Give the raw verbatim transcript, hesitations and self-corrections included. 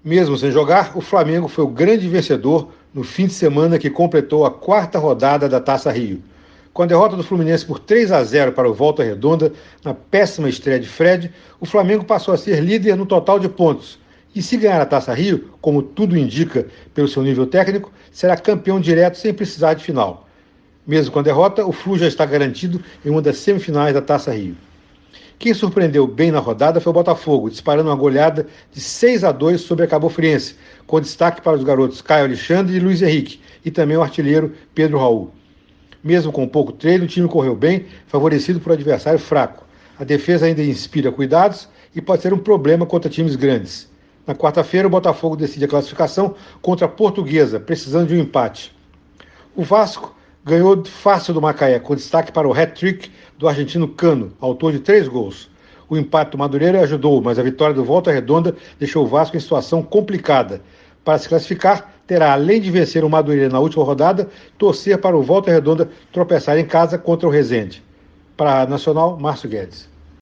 Mesmo sem jogar, o Flamengo foi o grande vencedor no fim de semana que completou a quarta rodada da Taça Rio. Com a derrota do Fluminense por três a zero para o Volta Redonda, na péssima estreia de Fred, o Flamengo passou a ser líder no total de pontos. E se ganhar a Taça Rio, como tudo indica pelo seu nível técnico, será campeão direto sem precisar de final. Mesmo com a derrota, o Flu já está garantido em uma das semifinais da Taça Rio. Quem surpreendeu bem na rodada foi o Botafogo, disparando uma goleada de seis a dois sobre a Cabo Friense, com destaque para os garotos Caio Alexandre e Luiz Henrique, e também o artilheiro Pedro Raul. Mesmo com pouco treino, o time correu bem, favorecido por um adversário fraco. A defesa ainda inspira cuidados e pode ser um problema contra times grandes. Na quarta-feira, o Botafogo decide a classificação contra a Portuguesa, precisando de um empate. O Vasco ganhou fácil do Macaé, com destaque para o hat-trick do argentino Cano, autor de três gols. O empate do Madureira ajudou, mas a vitória do Volta Redonda deixou o Vasco em situação complicada. Para se classificar, terá, além de vencer o Madureira na última rodada, torcer para o Volta Redonda tropeçar em casa contra o Resende. Para a Nacional, Márcio Guedes.